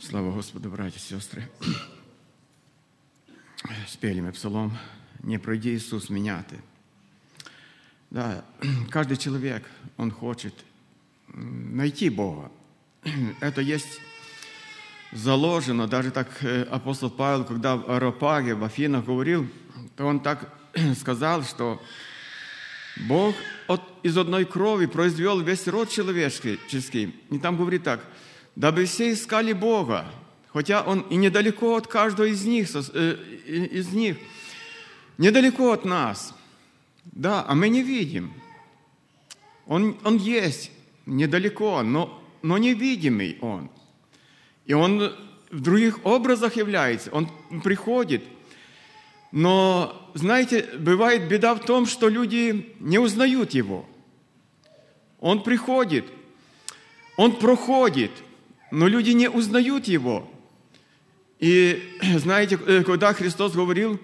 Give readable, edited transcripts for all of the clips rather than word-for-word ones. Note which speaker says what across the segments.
Speaker 1: Слава Господу, братья и сестры. Спели мы псалом «Не пройди, Иисус, меня ты». Да, каждый человек, он хочет найти Бога. Это есть заложено. Даже так апостол Павел, когда в Ареопаге, в Афинах говорил, то он так сказал, что Бог из одной крови произвел весь род человеческий. И там говорит так: «Дабы все искали Бога, хотя Он и недалеко от каждого из них, недалеко от нас». Да, а мы не видим. Он есть недалеко, но невидимый Он. И Он в других образах является, Он приходит. Но, знаете, бывает беда в том, что люди не узнают Его. Он приходит, Он проходит, но люди не узнают Его. И, знаете, когда Христос говорил,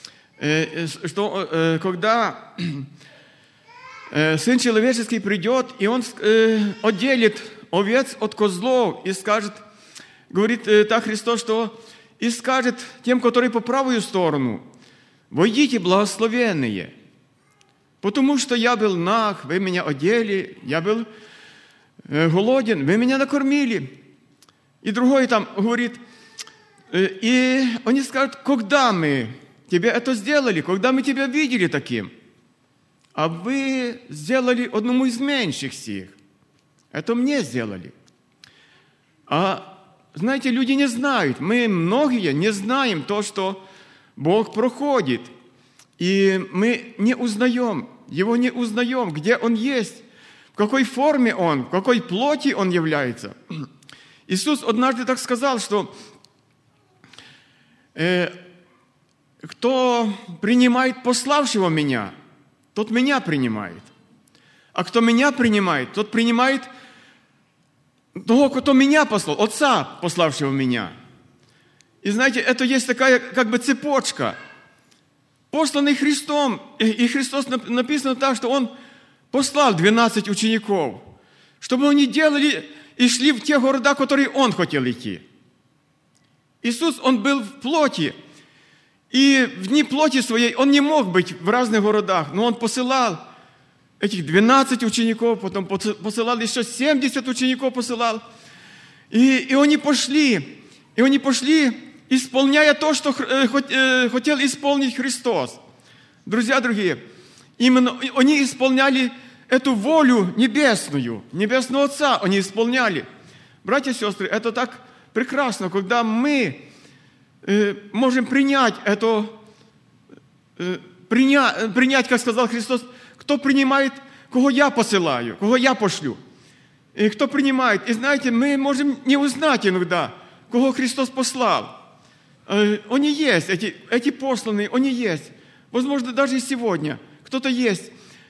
Speaker 1: что когда Сын Человеческий придет, и Он отделит овец от козлов, и скажет, говорит так Христос, что и скажет тем, которые по правую сторону: «Войдите, благословенные, потому что я был наг, вы меня одели, я был голоден, вы меня накормили». И другой там говорит, и они скажут: «Когда мы тебе это сделали, когда мы тебя видели таким? А вы сделали одному из меньших сих. Это мне сделали». А знаете, люди не знают, мы многие не знаем то, что Бог проходит, и мы не узнаем, Его не узнаем, где Он есть, в какой форме Он, в какой плоти Он является. Иисус однажды так сказал, что кто принимает пославшего Меня, тот Меня принимает. А кто Меня принимает, тот принимает того, кто Меня послал, Отца, пославшего Меня. И знаете, это есть такая как бы цепочка. Посланный Христом, и Христос написано так, что Он послал 12 учеников, чтобы они делали и шли в те города, в которые Он хотел идти. Иисус, Он был в плоти, и в дни плоти своей Он не мог быть в разных городах, но Он посылал этих 12 учеников, потом посылал еще 70 учеников посылал, и они пошли, исполняя то, что хотел исполнить Христос. Друзья дорогие, именно они исполняли эту волю небесного Отца они исполняли. Братья и сестры, это так прекрасно, когда мы можем принять это, принять, как сказал Христос, кто принимает, кого я посылаю, кого я пошлю. И кто принимает. И знаете, мы можем не узнать иногда, кого Христос послал. Они есть, эти посланные, они есть. Возможно, даже и сегодня кто-то есть,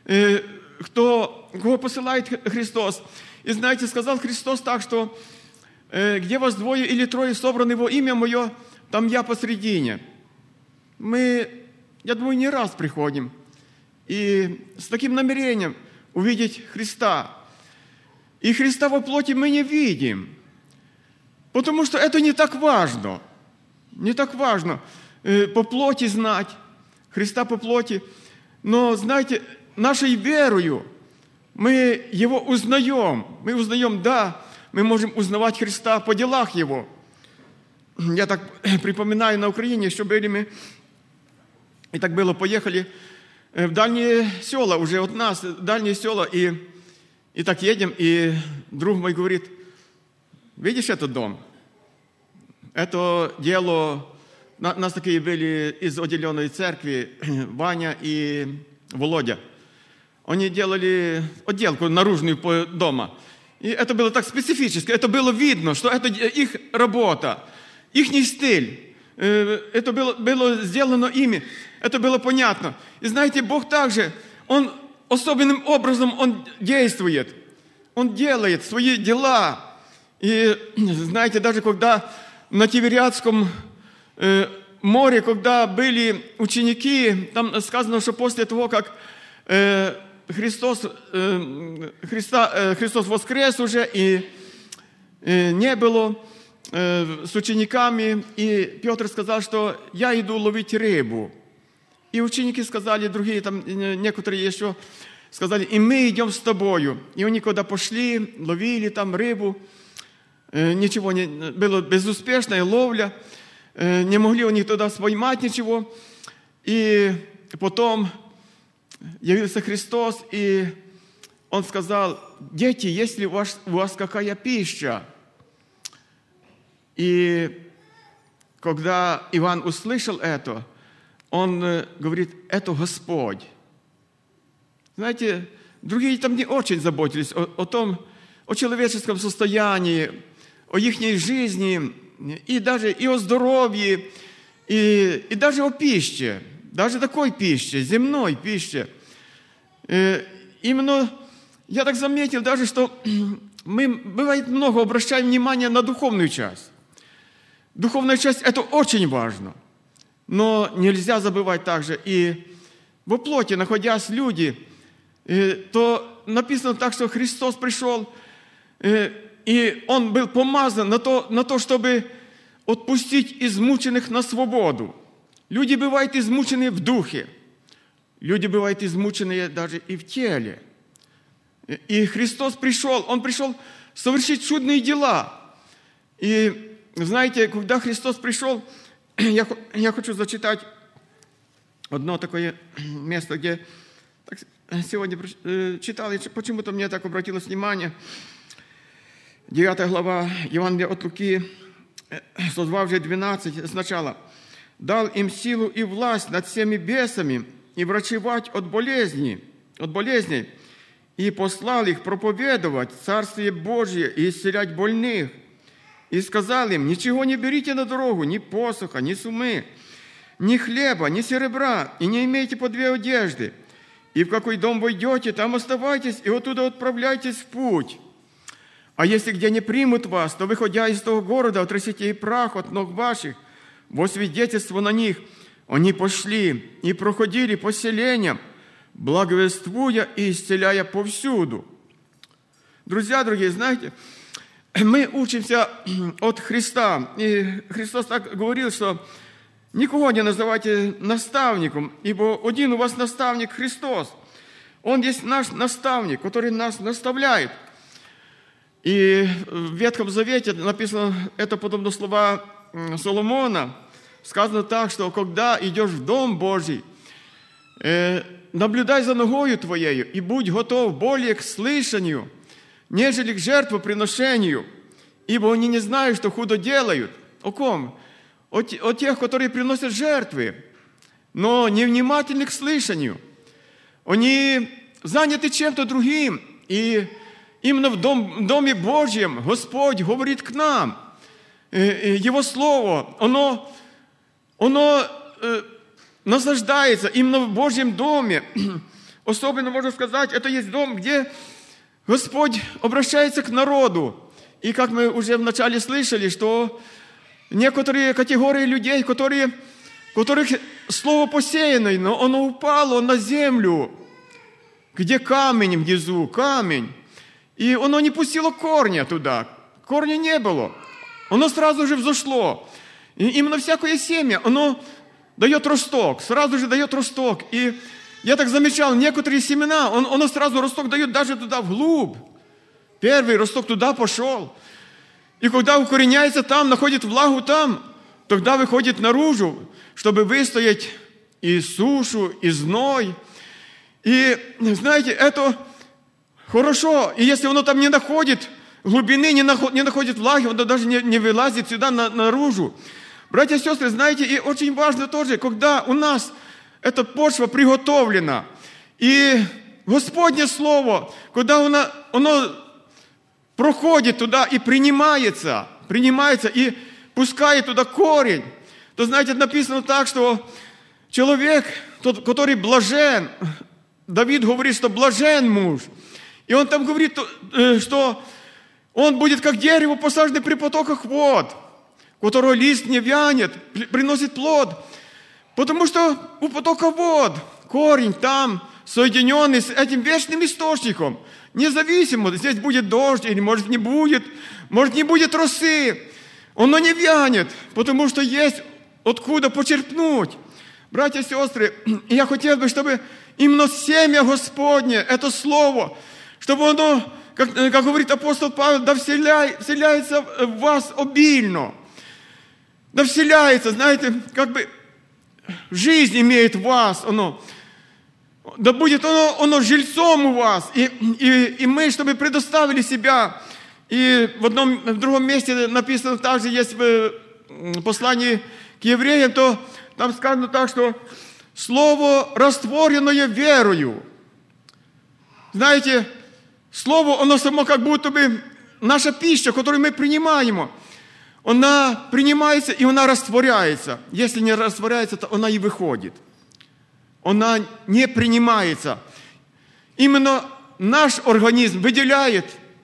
Speaker 1: кого посылает Христос. И знаете, сказал Христос так, что где вас двое или трое собраны во имя Мое, там я посредине. Мы, я думаю, не раз приходим. И с таким намерением увидеть Христа. И Христа во плоти мы не видим. Потому что это не так важно. Не так важно по плоти знать Христа по плоти. Но, знаете, нашей верою мы Его узнаем. Мы узнаем, да, мы можем узнавать Христа по делах Его. Я так припоминаю, на Украине еще были мы, и так было, поехали в дальние села, уже от нас, дальние села, и так едем, и друг мой говорит: «Видишь этот дом? Это дело...» Нас такие были из отделенной церкви, Ваня и Володя. Они делали отделку наружную по дома. И это было так специфически, это было видно, что это их работа, их стиль. Это было сделано ими, это было понятно. И знаете, Бог также, Он особенным образом Он действует. Он делает свои дела. И знаете, даже когда на Тивериадском море, когда были ученики, там сказано, что после того, как Христос воскрес уже, и не было, с учениками, и Петр сказал, что я иду ловить рыбу. И ученики сказали, другие там, некоторые еще сказали, и мы идем с тобою. И они когда пошли, ловили там рыбу, ничего не было, безуспешная ловля, не могли они туда поймать ничего. И потом явился Христос, и Он сказал, дети, есть ли у вас какая пища? И когда Иоанн услышал это, он говорит, это Господь. Знаете, другие там не очень заботились о человеческом состоянии, о их жизни, и даже и о здоровье, и даже о пище, даже такой пище, земной пище. Именно я так заметил даже, что мы, бывает, много обращаем внимание на духовную часть. Духовная часть – это очень важно. Но нельзя забывать также и во плоти, находясь люди, то написано так, что Христос пришел, и Он был помазан на то, чтобы отпустить измученных на свободу. Люди бывают измучены в духе. Люди бывают измучены даже и в теле. И Христос пришел, Он пришел совершить чудные дела. И знаете, когда Христос пришел, я хочу зачитать одно такое место, где сегодня читал, и почему-то мне так обратилось внимание. 9 глава Евангелия от Луки, с 2 уже 12 сначала. «Дал им силу и власть над всеми бесами, и врачевать от болезней, и послал их проповедовать Царствие Божие и исцелять больных. И сказал им, ничего не берите на дорогу, ни посоха, ни сумы, ни хлеба, ни серебра, и не имейте по 2 одежды. И в какой дом войдете, там оставайтесь, и оттуда отправляйтесь в путь. А если где не примут вас, то, выходя из того города, отрасите и прах от ног ваших, во свидетельство на них. Они пошли и проходили по селениям, благовествуя и исцеляя повсюду». Друзья дорогие, знаете, мы учимся от Христа. И Христос так говорил, что никого не называйте наставником, ибо один у вас наставник Христос. Он есть наш наставник, который нас наставляет. И в Ветхом Завете написано, это подобно слова Соломона, сказано так, что когда идешь в Дом Божий, наблюдай за ногою твоею и будь готов более к слышанию, нежели к жертвоприношению, ибо они не знают, что худо делают. О ком? О тех, которые приносят жертвы, но невнимательны к слышанию. Они заняты чем-то другим, и именно в Доме Божьем Господь говорит к нам. Его Слово, оно наслаждается именно в Божьем доме. Особенно, можно сказать, это есть дом, где Господь обращается к народу. И как мы уже вначале слышали, что некоторые категории людей, которых слово посеяно, но оно упало на землю, где камень внизу, камень. И оно не пустило корня туда. Корня не было. Оно сразу же взошло. И именно всякое семя, оно дает росток, сразу же дает росток. И я так замечал, некоторые семена, оно сразу росток дает даже туда вглубь. Первый росток туда пошел. И когда укореняется там, находит влагу там, тогда выходит наружу, чтобы выстоять и сушу, и зной. И, знаете, это хорошо. И если оно там не находит глубины, не находит влаги, оно даже не вылазит сюда наружу. Братья и сестры, знаете, и очень важно тоже, когда у нас эта почва приготовлена, и Господне Слово, когда оно проходит туда и принимается, и пускает туда корень, то, знаете, написано так, что человек, тот, который блажен, Давид говорит, что блажен муж, и он там говорит, что он будет как дерево, посаженное при потоках вод, у которого лист не вянет, приносит плод, потому что у потока вод корень там соединенный с этим вечным источником, независимо, здесь будет дождь или может не будет росы. Оно не вянет, потому что есть откуда почерпнуть. Братья и сестры, я хотел бы, чтобы именно семя Господне, это Слово, чтобы оно, как говорит апостол Павел, да вселяется в вас обильно. Да вселяется, знаете, как бы жизнь имеет в вас, оно. Да будет оно жильцом у вас. И мы, чтобы предоставили себя. И в другом месте написано, также есть в послании к евреям, то там сказано так, что слово, растворенное верою. Знаете, слово, оно само как будто бы наша пища, которую мы принимаем, она принимается и она растворяется. Если не растворяется, то она и выходит. Она не принимается. Именно наш организм выделяет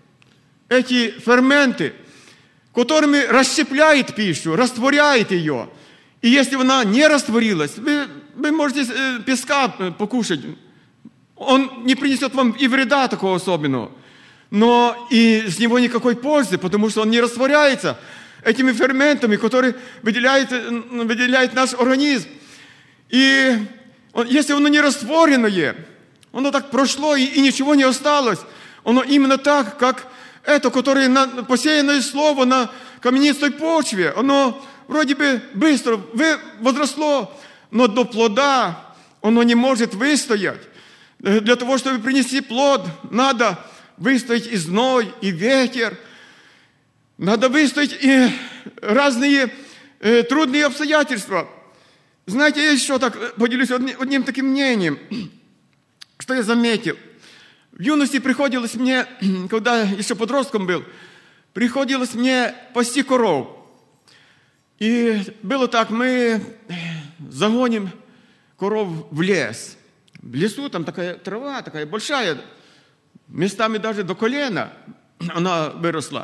Speaker 1: эти ферменты, которыми расщепляет пищу, растворяет ее. И если она не растворилась, вы можете песка покушать. Он не принесет вам и вреда такого особенного. Но и с него никакой пользы, потому что он не растворяется этими ферментами, которые выделяет наш организм. И если оно не растворенное, оно так прошло и ничего не осталось, оно именно так, как это, которое посеянное слово на каменистой почве, оно вроде бы быстро возросло, но до плода оно не может выстоять. Для того, чтобы принести плод, надо выстоять и зной, и ветер, надо выстоять и разные трудные обстоятельства. Знаете, я еще так поделюсь одним таким мнением, что я заметил. В юности приходилось мне, когда еще подростком был, приходилось мне пасти коров. И было так, мы загоним коров в лес. В лесу там такая трава, такая большая, местами даже до колена она выросла.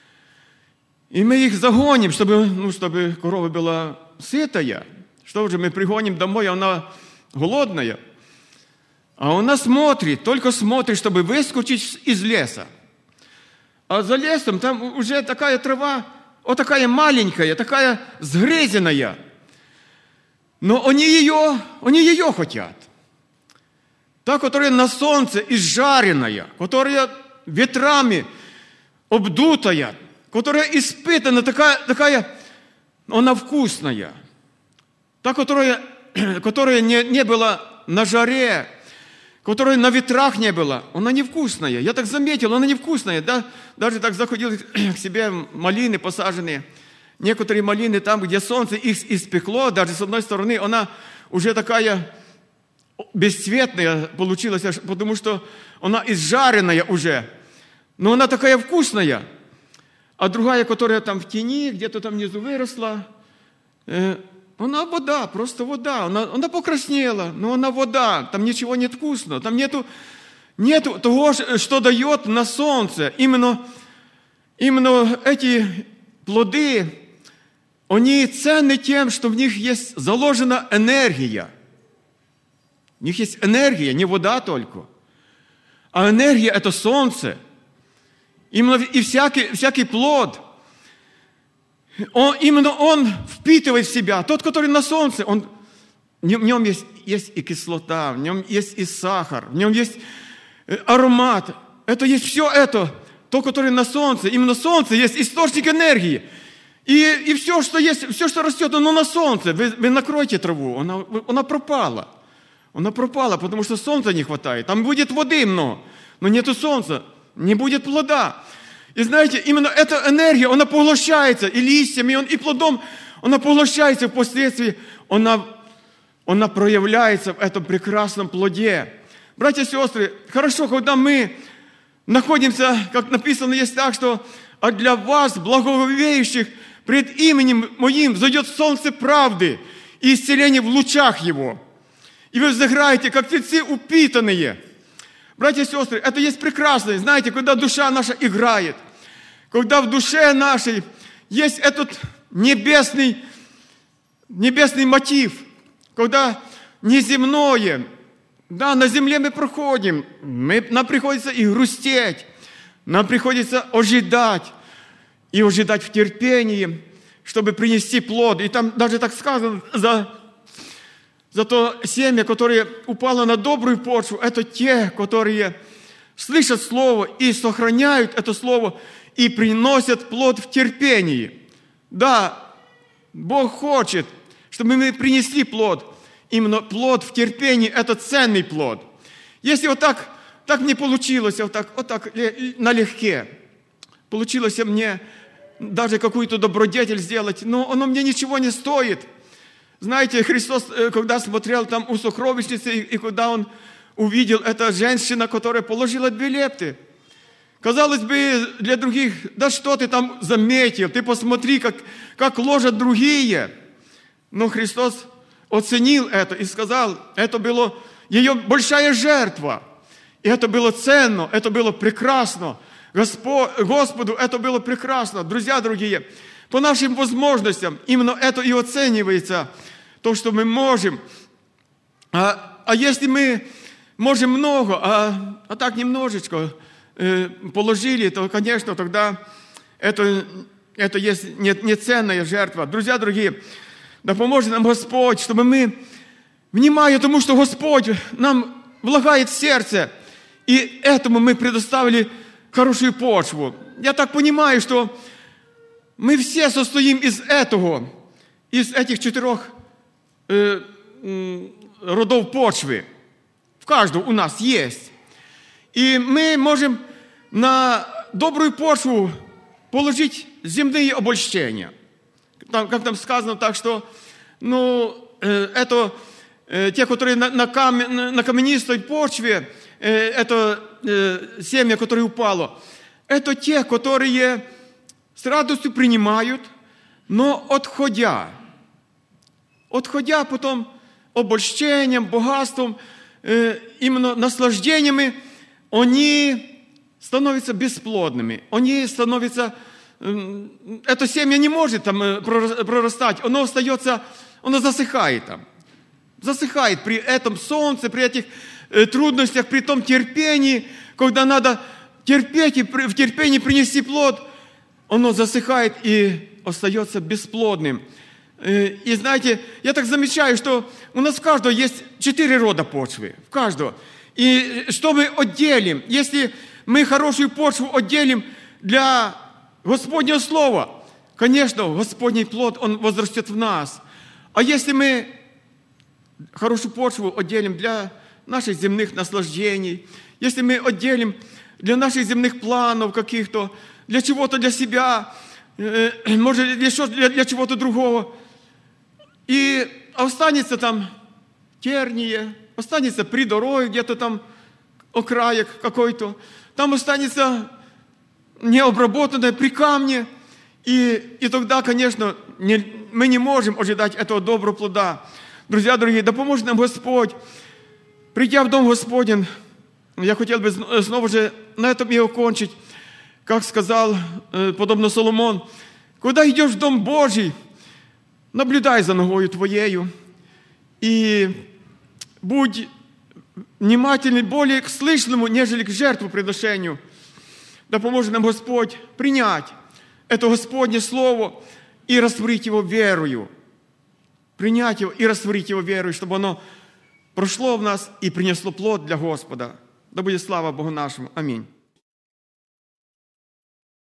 Speaker 1: И мы их загоним, чтобы корова была сытая. Что же, мы пригоним домой, она голодная. А она смотрит, только смотрит, чтобы выскочить из леса. А за лесом там уже такая трава, вот такая маленькая, такая сгрызенная. Но они ее хотят. Та, которая на солнце изжаренная, которая ветрами обдутая, которая испытана, такая, она вкусная. Та, которая не была на жаре, которой на ветрах не было, она невкусная. Я так заметил, она невкусная. Да? Даже так заходил к себе малины посаженные. Некоторые малины там, где солнце их испекло, даже с одной стороны, она уже такая бесцветная получилась, потому что она изжаренная уже. Но она такая вкусная. А другая, которая там в тени, где-то там внизу выросла, она вода, просто вода. Она покраснела, но она вода. Там ничего нет вкусного. Там нету того, что дает на солнце. Именно эти плоды, они ценны тем, что в них есть заложена энергия. В них есть энергия, не вода только. А энергия – это солнце. И всякий плод, он впитывает в себя. Тот, который на солнце, в нем есть и кислота, в нем есть и сахар, в нем есть аромат. Это есть все это, то, которое на солнце. Именно солнце есть источник энергии. И все, что есть, все, что растет, оно на солнце. Вы накройте траву, она пропала. Она пропала, потому что солнца не хватает. Там будет воды много, но нету солнца, не будет плода. И знаете, именно эта энергия, она поглощается и листьями, и плодом, она поглощается впоследствии, она проявляется в этом прекрасном плоде. Братья и сестры, хорошо, когда мы находимся, как написано есть так, что «А для вас, благоговеющих, пред именем Моим, взойдет солнце правды и исцеление в лучах Его». И вы взыграете, как тельцы упитанные. Братья и сестры, это есть прекрасно. Знаете, когда душа наша играет, когда в душе нашей есть этот небесный мотив, когда неземное, да, на земле мы проходим, нам приходится и грустеть, нам приходится ожидать, и ожидать в терпении. чтобы принести плод. И там даже так сказано, за то семя, которое упало на добрую почву, это те, которые слышат Слово и сохраняют это Слово, и приносят плод в терпении. Да, Бог хочет, чтобы мы принесли плод. Именно плод в терпении – это ценный плод. Если вот так не получилось, вот так налегке, получилось мне даже какую-то добродетель сделать, но оно мне ничего не стоит. Знаете, Христос, когда смотрел там у сокровищницы, и когда Он увидел, эта женщина, которая положила 2 лепты. Казалось бы, для других, да что ты там заметил, ты посмотри, как ложат другие. Но Христос оценил это и сказал, это была ее большая жертва. И это было ценно, это было прекрасно. Господу это было прекрасно. Друзья дорогие, по нашим возможностям именно это и оценивается, то, что мы можем. А если мы можем много, а так немножечко положили, то, конечно, тогда это есть неценная жертва. Друзья дорогие, да поможет нам Господь, чтобы мы, внимая тому, что Господь нам влагает в сердце, и этому мы предоставили хорошую почву. Я так понимаю, что мы все состоим из этих 4 родов почвы. В каждом у нас есть. И мы можем на добрую почву положить земные обольщения. Как там сказано, так что, это те, которые на каменистой почве, это семя, которое упало, это те, которые с радостью принимают, но отходя потом обольщением, богатством, именно наслаждениями, они становятся бесплодными. Они становятся... Это семя не может там прорастать, оно остается, оно засыхает там. Засыхает при этом солнце, при этих трудностях, при том терпении, когда надо терпеть и в терпении принести плод, оно засыхает и остается бесплодным. И знаете, я так замечаю, что у нас в каждого есть 4 рода почвы. В каждого. И что мы отделим? Если мы хорошую почву отделим для Господнего Слова, конечно, Господний плод, он возрастет в нас. А если мы хорошую почву отделим для наших земных наслаждений, если мы отделим для наших земных планов каких-то, для чего-то для себя, может, для чего-то другого, и останется там терние, останется при дороге где-то там окраек какой-то, там останется необработанное при камне, и тогда, конечно, мы не можем ожидать этого доброго плода. Друзья дорогие, да поможет нам Господь. Придя в Дом Господень, я хотел бы снова же на этом и окончить, как сказал, подобно Соломон, когда идешь в Дом Божий, наблюдай за ногою твоею и будь внимательный более к слышному, нежели к жертвоприношению. Да поможет нам Господь принять это Господне Слово и растворить его верою. Принять его и растворить его верою, чтобы оно прошло в нас и принесло плод для Господа. Да будет слава Богу нашему. Аминь.